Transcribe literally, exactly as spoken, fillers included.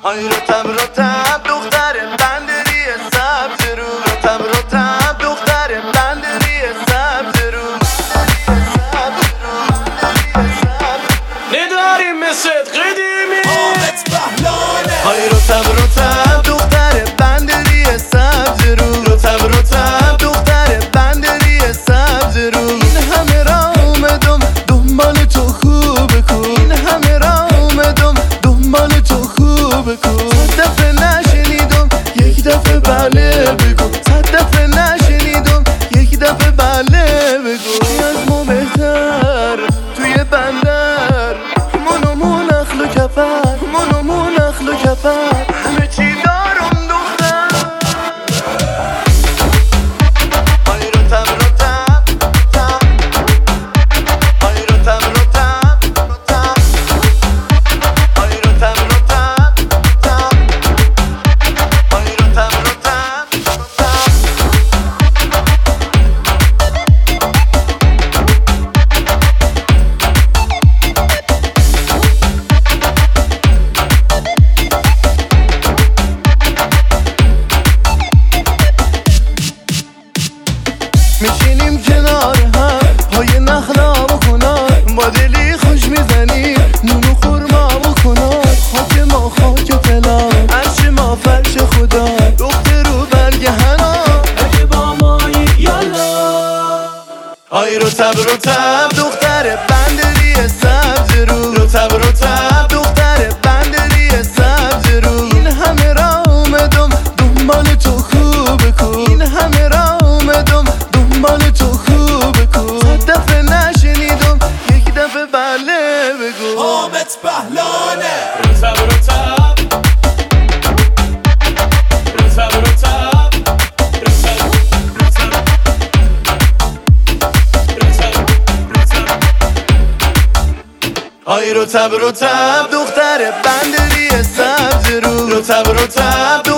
های رتب رتب دختر بندری سبز رو، رتب رتب دختر بندری سبز رو. نداریم مثل قدیمی آمد بهلانه. های رتب رتب دختر بندری سبز رو، رتب رتب دختر بندری سبز رو. این همه را اومدم دنبال تو خوب کن، این همه را اومدم دنبال تو خوب کن. صد دفعه نشنیدم یک دفعه بله بگو، صد دفعه نشنیدم یک دفعه بله بگو. از ما بهتر توی بندر منو نخل و کفر، منو نخل و کفر، همه چی دارم دختر. های رتب رتب رتب، های رتب رتب رتب، های رتب رتب رتب، های رتب رتب رتب. میشینیم کنار هم پای نخلا و کنار، با دلی خوش میزنیم نونو خورما و کنار. خاک ما خاک طلا، عرش ما فرش خدا، دختر رو برگ حنا اگه با مایی یالا. های رتب رتب دختر بندری سبز رو، رتب رتب دختر بندری سبز رو. این همه را اومدم دنبال تو خوب کن، این همه را اومدم دنبال تو خوب کن. صد دفعه نشنیدم یک دفعه بله بگو. حامد بهلانه. رتب رتب رتب رتب رتب رتب رتب. های رتب رتب دختر بندری سبز رو، رتب رتب